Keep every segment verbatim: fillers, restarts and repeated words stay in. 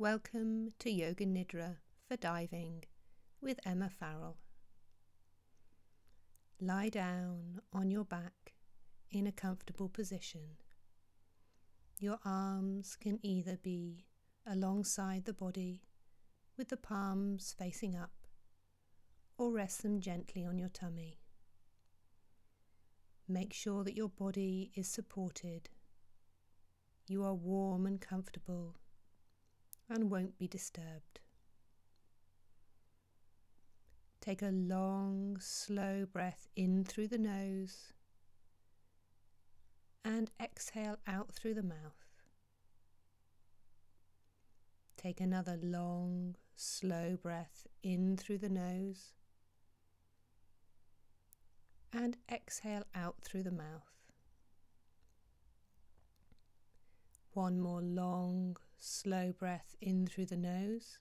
Welcome to Yoga Nidra for Diving with Emma Farrell. Lie down on your back in a comfortable position. Your arms can either be alongside the body with the palms facing up, or rest them gently on your tummy. Make sure that your body is supported. You are warm and comfortable and won't be disturbed. Take a long, slow breath in through the nose and exhale out through the mouth. Take another long, slow breath in through the nose and exhale out through the mouth. One more long, slow breath in through the nose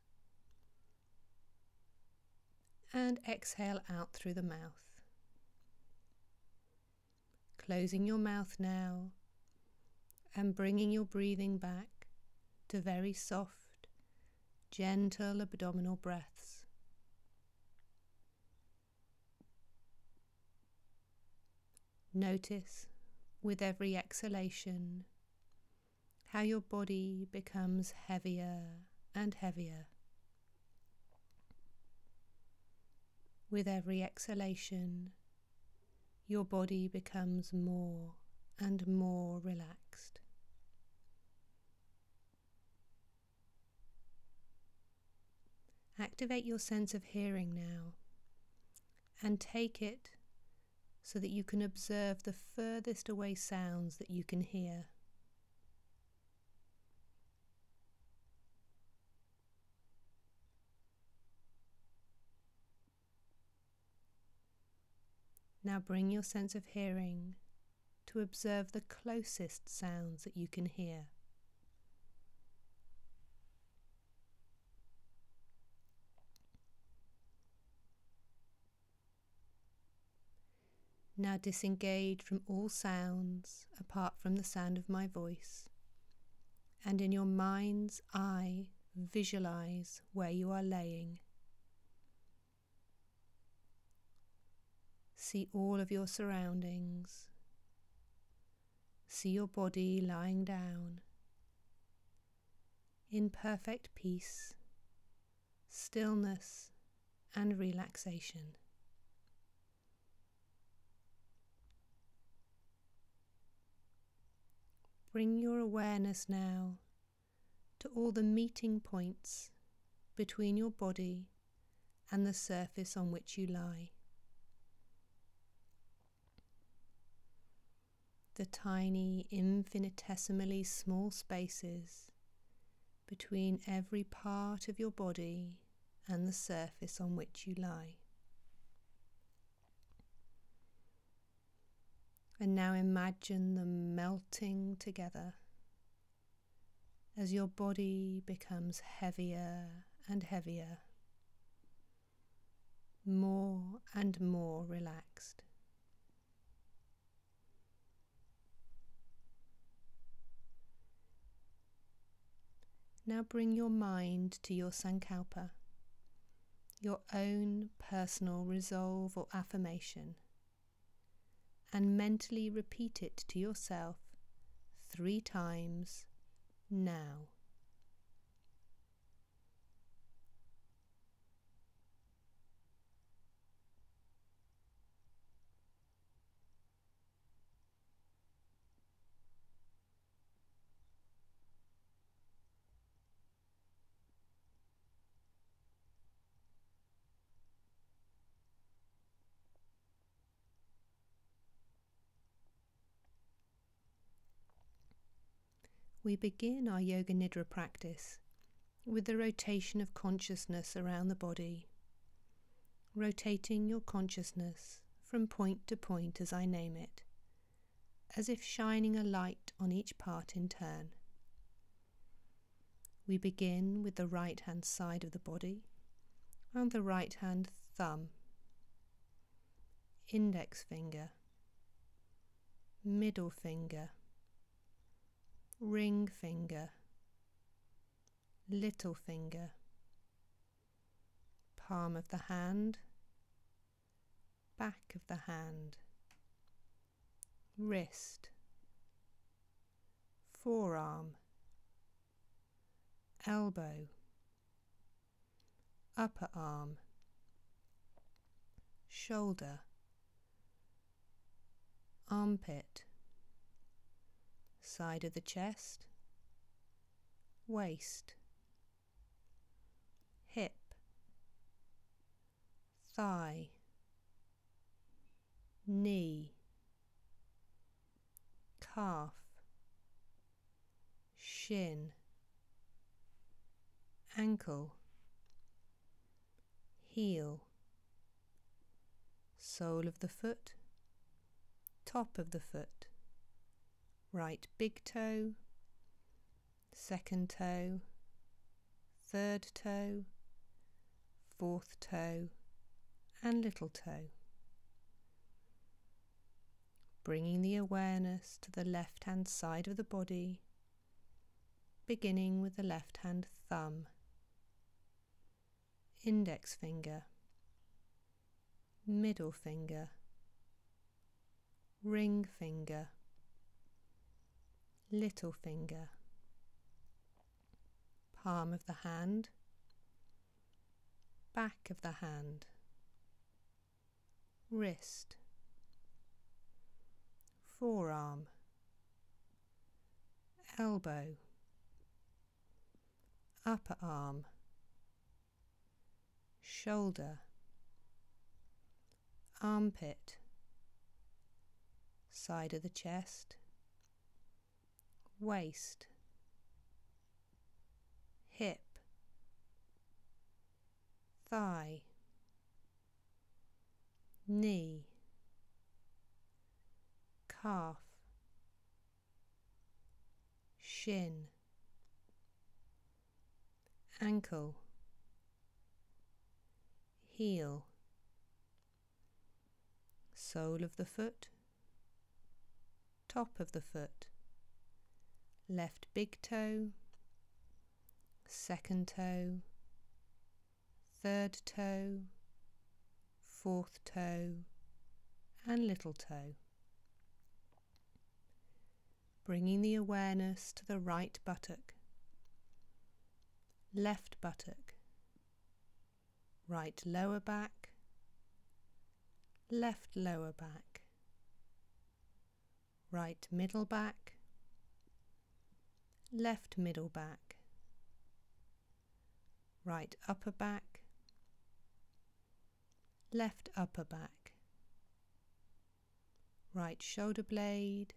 and exhale out through the mouth. Closing your mouth now and bringing your breathing back to very soft, gentle abdominal breaths. Notice with every exhalation how your body becomes heavier and heavier. With every exhalation, your body becomes more and more relaxed. Activate your sense of hearing now and take it so that you can observe the furthest away sounds that you can hear. Now bring your sense of hearing to observe the closest sounds that you can hear. Now disengage from all sounds apart from the sound of my voice, and in your mind's eye visualize where you are laying. See all of your surroundings. See your body lying down in perfect peace, stillness, and relaxation. Bring your awareness now to all the meeting points between your body and the surface on which you lie. The tiny, infinitesimally small spaces between every part of your body and the surface on which you lie. And now imagine them melting together as your body becomes heavier and heavier, more and more relaxed. Now bring your mind to your Sankalpa, your own personal resolve or affirmation, and mentally repeat it to yourself three times now. We begin our Yoga Nidra practice with the rotation of consciousness around the body, rotating your consciousness from point to point as I name it, as if shining a light on each part in turn. We begin with the right hand side of the body and the right hand thumb, index finger, middle finger, ring finger, little finger, palm of the hand, back of the hand, wrist, forearm, elbow, upper arm, shoulder, armpit, side of the chest, waist, hip, thigh, knee, calf, shin, ankle, heel, sole of the foot, top of the foot, right big toe, second toe, third toe, fourth toe, and little toe. Bringing the awareness to the left-hand side of the body, beginning with the left-hand thumb, index finger, middle finger, ring finger, little finger, palm of the hand, back of the hand, wrist, forearm, elbow, upper arm, shoulder, armpit, side of the chest, waist, hip, thigh, knee, calf, shin, ankle, heel, sole of the foot, top of the foot, left big toe, second toe, third toe, fourth toe, and little toe. Bringing the awareness to the right buttock, left buttock, right lower back, left lower back, right middle back, left middle back, right upper back, left upper back, right shoulder blade,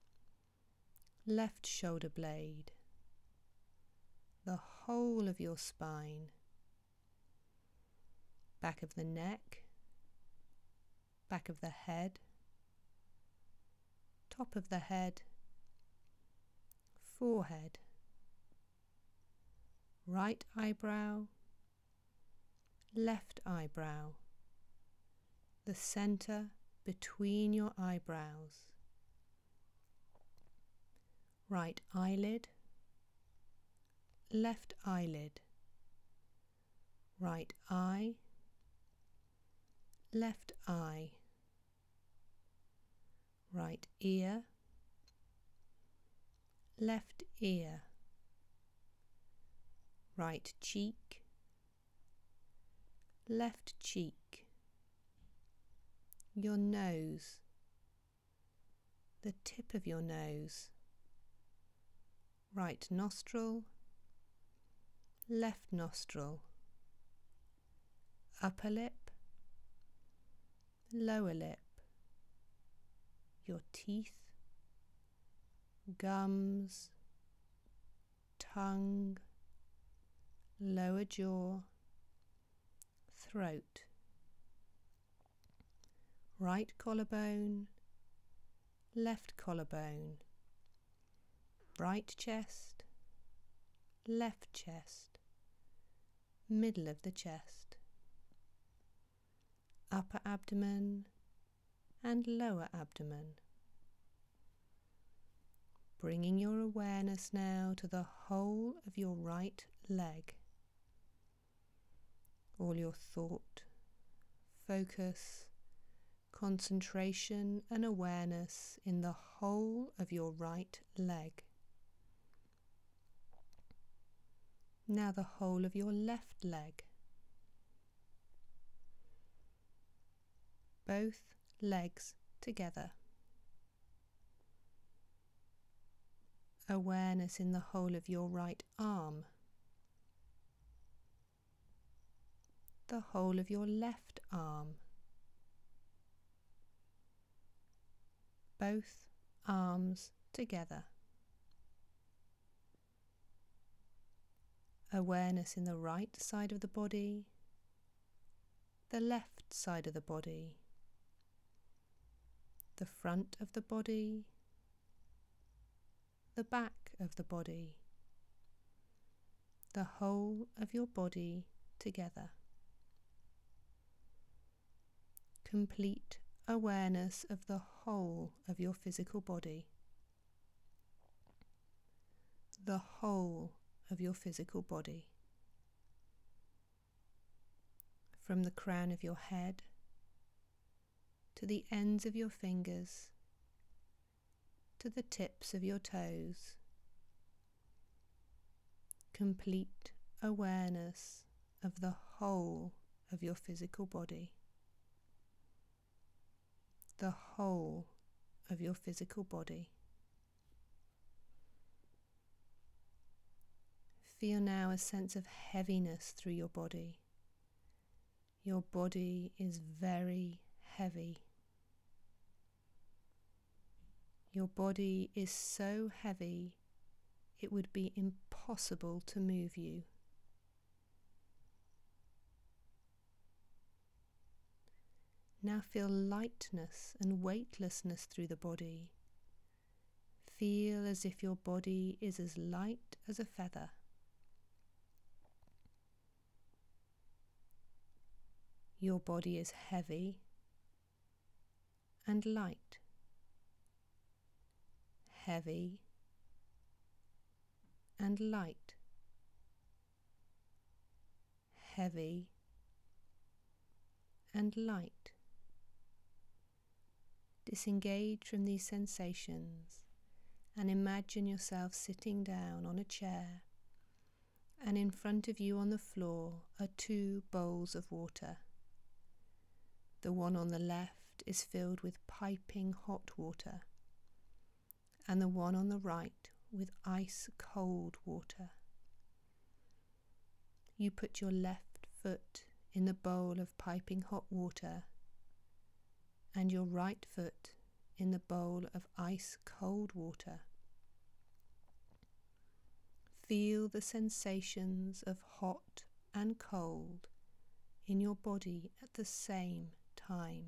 left shoulder blade, the whole of your spine, back of the neck, back of the head, top of the head, forehead, right eyebrow, left eyebrow, the center between your eyebrows, right eyelid, left eyelid, right eye, left eye, right ear, left ear, right cheek, left cheek, your nose, the tip of your nose, right nostril, left nostril, upper lip, lower lip, your teeth, gums, tongue, lower jaw, throat, right collarbone, left collarbone, right chest, left chest, middle of the chest, upper abdomen and lower abdomen. bringing your awareness now to the whole of your right leg. All your thought, focus, concentration and awareness in the whole of your right leg. Now the whole of your left leg. Both legs together. Awareness in the whole of your right arm. The whole of your left arm. Both arms together. Awareness in the right side of the body, the left side of the body, the front of the body, the back of the body, the whole of your body together. Complete awareness of the whole of your physical body. The whole of your physical body. From the crown of your head to the ends of your fingers to the tips of your toes. Complete awareness of the whole of your physical body. The whole of your physical body. Feel now a sense of heaviness through your body. Your body is very heavy. Your body is so heavy it would be impossible to move you. Now feel lightness and weightlessness through the body. Feel as if your body is as light as a feather. Your body is heavy and light. Heavy and light. Heavy and light. Disengage from these sensations and imagine yourself sitting down on a chair, and in front of you on the floor are two bowls of water. The one on the left is filled with piping hot water, and the one on the right with ice cold water. You put your left foot in the bowl of piping hot water and your right foot in the bowl of ice cold water. Feel the sensations of hot and cold in your body at the same time.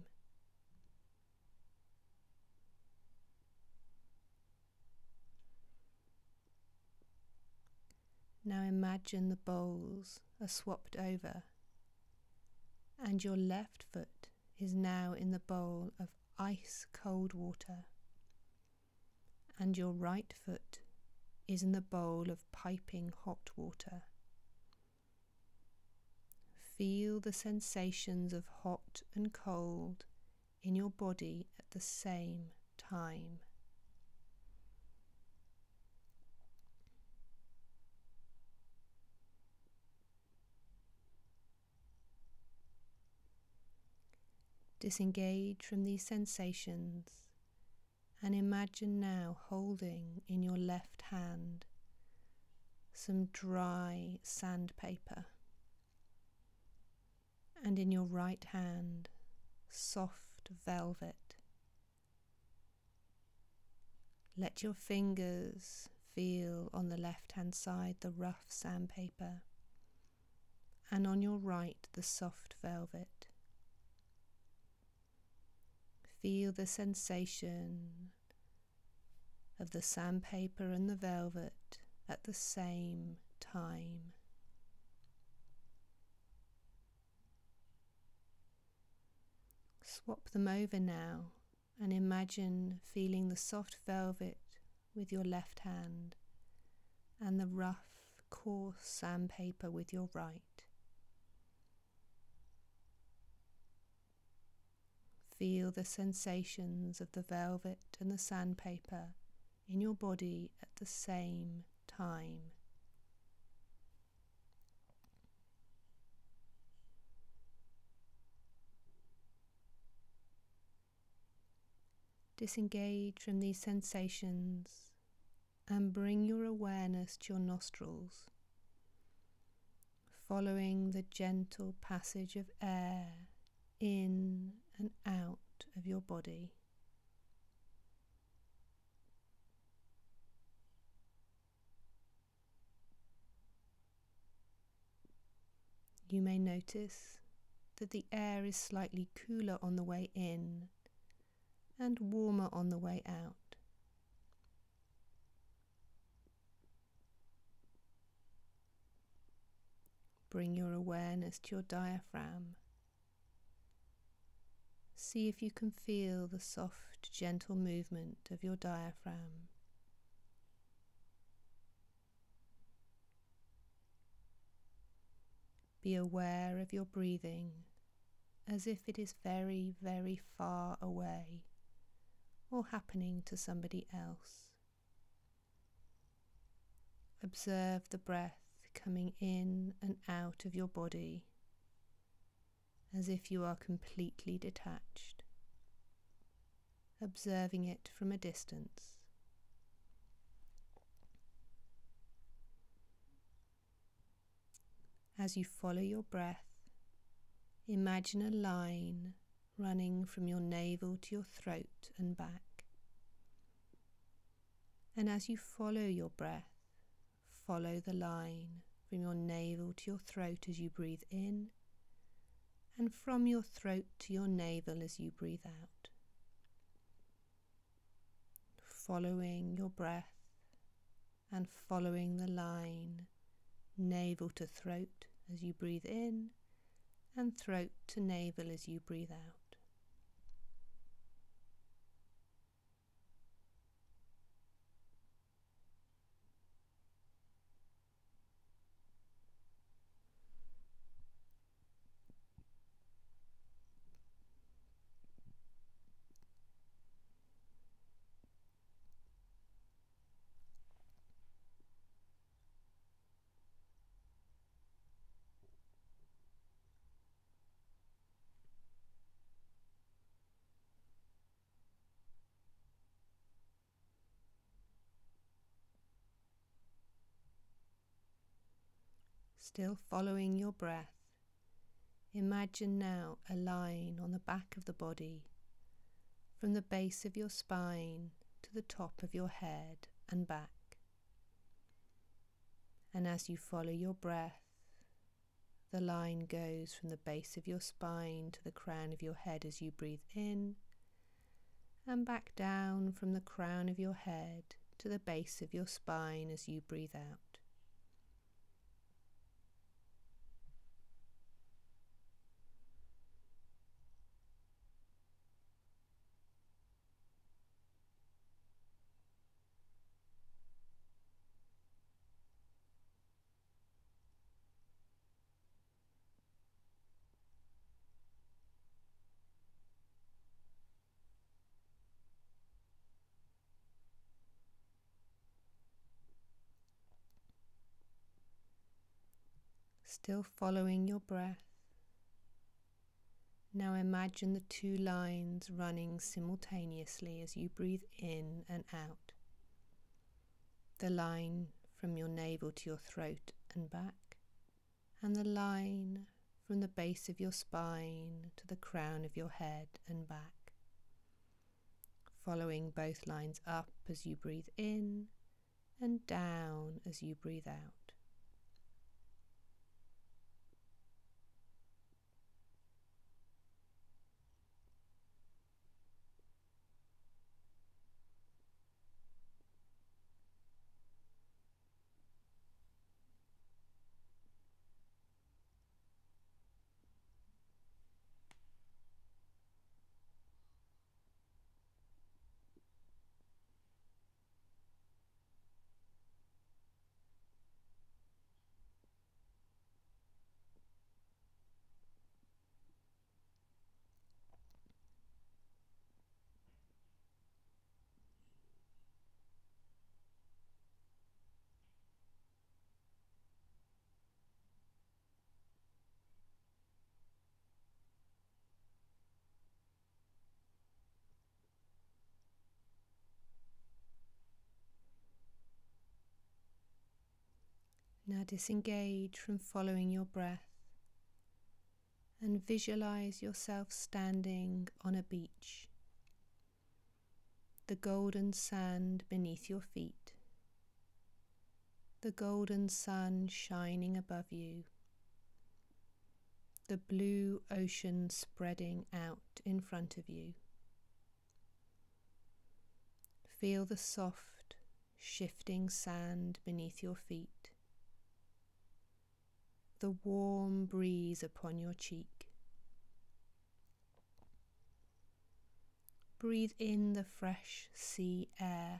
Now imagine the bowls are swapped over and your left foot is now in the bowl of ice cold water and your right foot is in the bowl of piping hot water. Feel the sensations of hot and cold in your body at the same time. Disengage from these sensations and imagine now holding in your left hand some dry sandpaper, and in your right hand soft velvet. Let your fingers feel on the left hand side the rough sandpaper, and on your right the soft velvet. Feel the sensation of the sandpaper and the velvet at the same time. Swap them over now and imagine feeling the soft velvet with your left hand and the rough, coarse sandpaper with your right. Feel the sensations of the velvet and the sandpaper in your body at the same time. Disengage from these sensations and bring your awareness to your nostrils, following the gentle passage of air in and out of your body. You may notice that the air is slightly cooler on the way in and warmer on the way out. Bring your awareness to your diaphragm. See if you can feel the soft, gentle movement of your diaphragm. Be aware of your breathing as if it is very, very far away or happening to somebody else. Observe the breath coming in and out of your body as if you are completely detached, observing it from a distance. As you follow your breath, imagine a line running from your navel to your throat and back. And as you follow your breath, follow the line from your navel to your throat as you breathe in, and from your throat to your navel as you breathe out. Following your breath and following the line navel to throat as you breathe in, and throat to navel as you breathe out. Still following your breath, imagine now a line on the back of the body, from the base of your spine to the top of your head and back. And as you follow your breath, the line goes from the base of your spine to the crown of your head as you breathe in, and back down from the crown of your head to the base of your spine as you breathe out. Still following your breath, now imagine the two lines running simultaneously as you breathe in and out. The line from your navel to your throat and back, and the line from the base of your spine to the crown of your head and back. Following both lines up as you breathe in and down as you breathe out. Now disengage from following your breath and visualize yourself standing on a beach, the golden sand beneath your feet, the golden sun shining above you, the blue ocean spreading out in front of you. Feel the soft, shifting sand beneath your feet, the warm breeze upon your cheek. Breathe in the fresh sea air.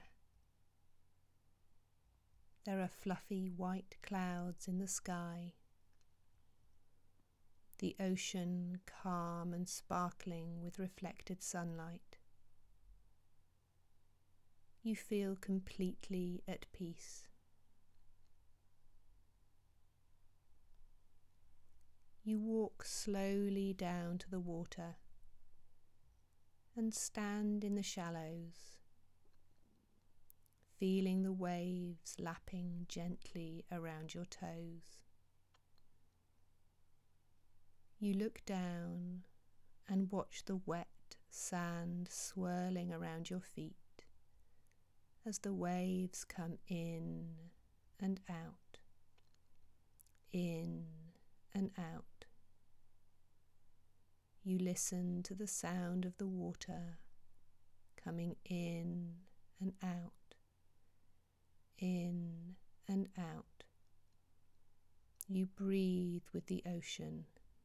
There are fluffy white clouds in the sky, the ocean calm and sparkling with reflected sunlight. You feel completely at peace. You walk slowly down to the water and stand in the shallows, feeling the waves lapping gently around your toes. You look down and watch the wet sand swirling around your feet as the waves come in and out, in and out. You listen to the sound of the water coming in and out, in and out. You breathe with the ocean.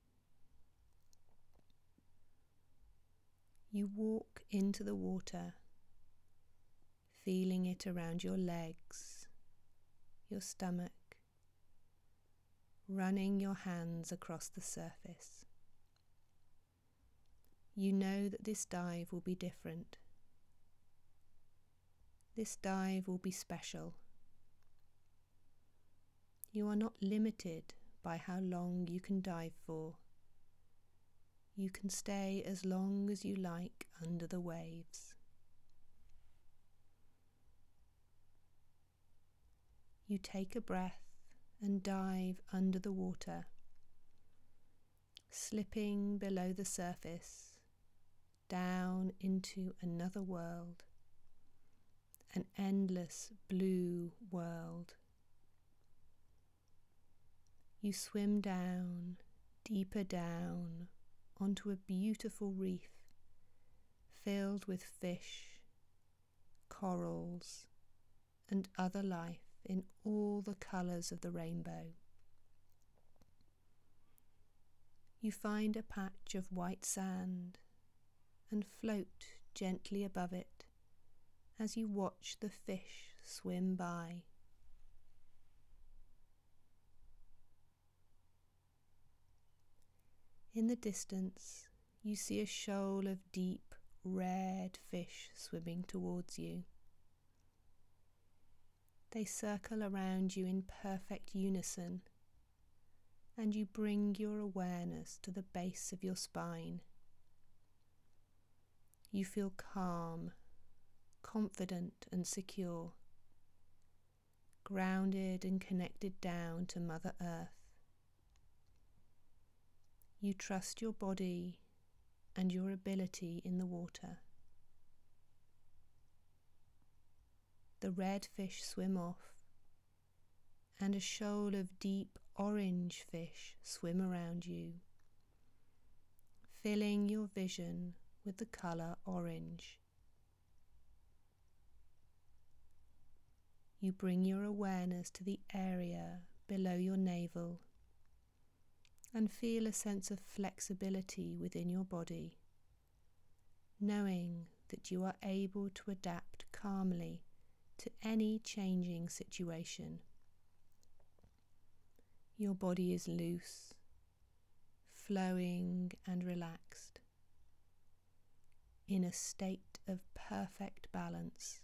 You walk into the water, feeling it around your legs, your stomach, running your hands across the surface. You know that this dive will be different. This dive will be special. You are not limited by how long you can dive for. You can stay as long as you like under the waves. You take a breath and dive under the water, slipping below the surface, down into another world, an endless blue world. You swim down, deeper down, onto a beautiful reef filled with fish, corals, and other life in all the colours of the rainbow. You find a patch of white sand and float gently above it as you watch the fish swim by. In the distance, you see a shoal of deep, red fish swimming towards you. They circle around you in perfect unison, and you bring your awareness to the base of your spine. You feel calm, confident and secure, grounded and connected down to Mother Earth. You trust your body and your ability in the water. The red fish swim off, and a shoal of deep orange fish swim around you, filling your vision with the colour orange. You bring your awareness to the area below your navel and feel a sense of flexibility within your body, knowing that you are able to adapt calmly to any changing situation. Your body is loose, flowing and relaxed, in a state of perfect balance.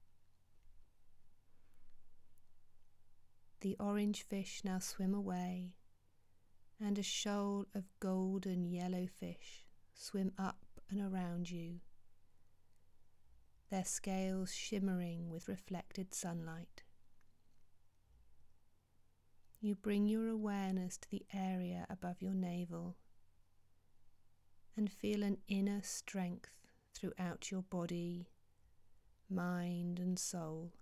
The orange fish now swim away, and a shoal of golden yellow fish swim up and around you, their scales shimmering with reflected sunlight. you bring your awareness to the area above your navel and feel an inner strength throughout your body, mind and soul.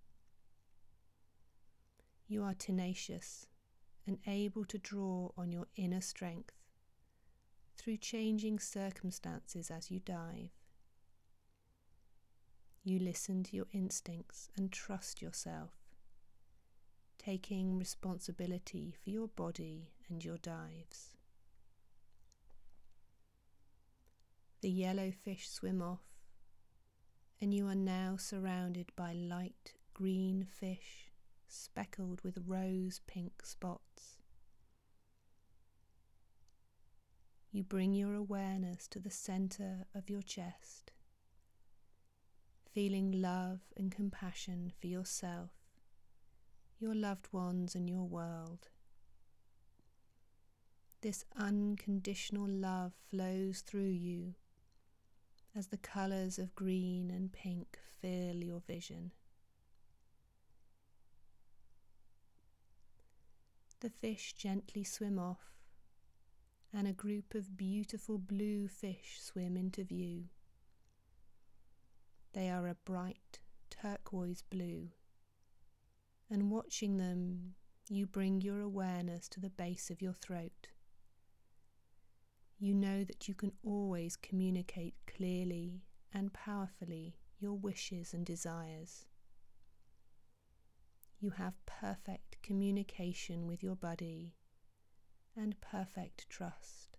You are tenacious and able to draw on your inner strength through changing circumstances as you dive. You listen to your instincts and trust yourself, taking responsibility for your body and your dives. The yellow fish swim off, and you are now surrounded by light green fish speckled with rose pink spots. You bring your awareness to the center of your chest, feeling love and compassion for yourself, your loved ones and your world. This unconditional love flows through you as the colours of green and pink fill your vision. The fish gently swim off, and a group of beautiful blue fish swim into view. They are a bright turquoise blue, and watching them, you bring your awareness to the base of your throat. You know that you can always communicate clearly and powerfully your wishes and desires. You have perfect communication with your body and perfect trust.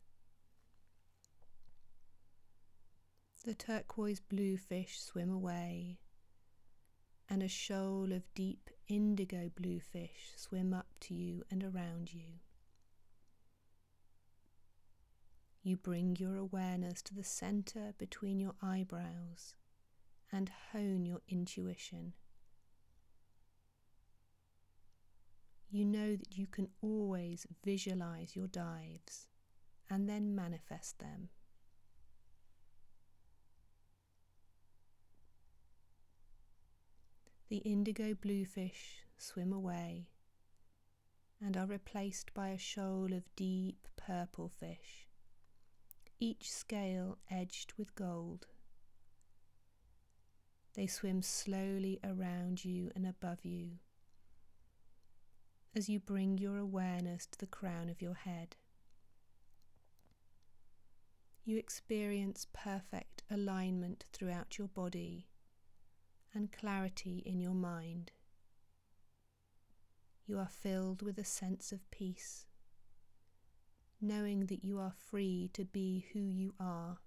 The turquoise blue fish swim away, and a shoal of deep indigo blue fish swim up to you and around you. You bring your awareness to the center between your eyebrows and hone your intuition. You know that you can always visualize your dives and then manifest them. The indigo blue fish swim away and are replaced by a shoal of deep purple fish, each scale edged with gold. They swim slowly around you and above you as you bring your awareness to the crown of your head. You experience perfect alignment throughout your body and clarity in your mind. You are filled with a sense of peace, knowing that you are free to be who you are.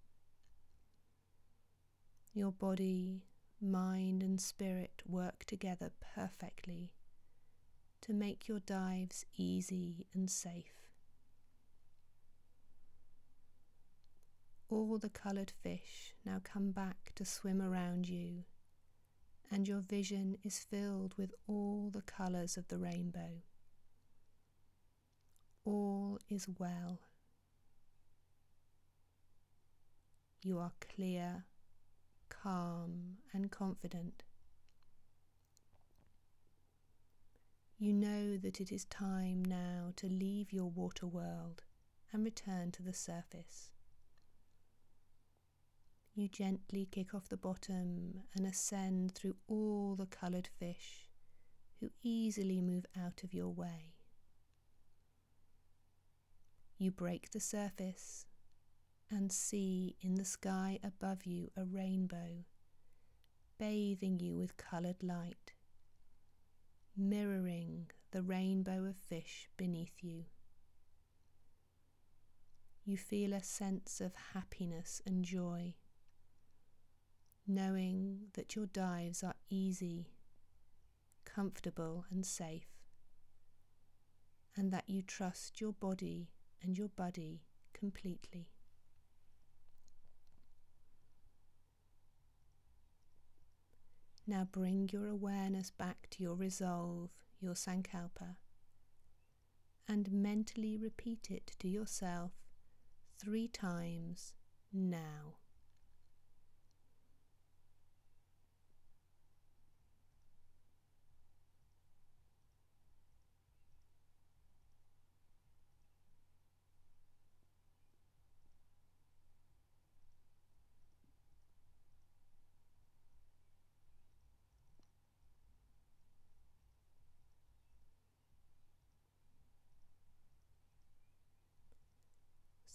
Your body, mind and spirit work together perfectly to make your dives easy and safe. All the coloured fish now come back to swim around you, and your vision is filled with all the colours of the rainbow. All is well. You are clear, calm, and confident. You know that it is time now to leave your water world and return to the surface. You gently kick off the bottom and ascend through all the coloured fish who easily move out of your way. You break the surface and see in the sky above you a rainbow, bathing you with coloured light, mirroring the rainbow of fish beneath you. You feel a sense of happiness and joy, knowing that your dives are easy, comfortable and safe, and that you trust your body and your buddy completely. Now bring your awareness back to your resolve, your Sankalpa, and mentally repeat it to yourself three times now.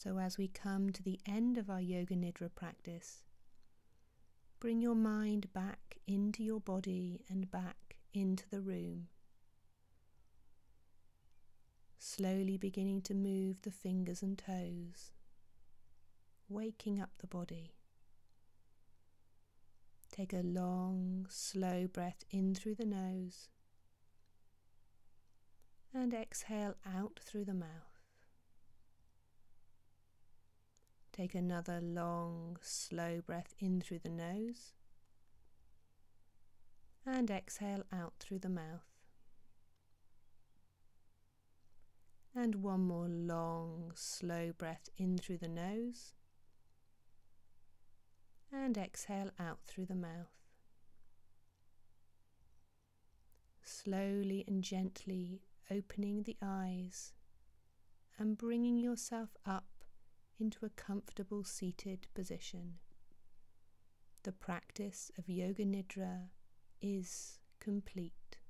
So as we come to the end of our Yoga Nidra practice, bring your mind back into your body and back into the room. Slowly beginning to move the fingers and toes, waking up the body. Take a long, slow breath in through the nose and exhale out through the mouth. Take another long, slow breath in through the nose and exhale out through the mouth. And one more long, slow breath in through the nose and exhale out through the mouth. Slowly and gently opening the eyes and bringing yourself up into a comfortable seated position. The practice of Yoga Nidra is complete.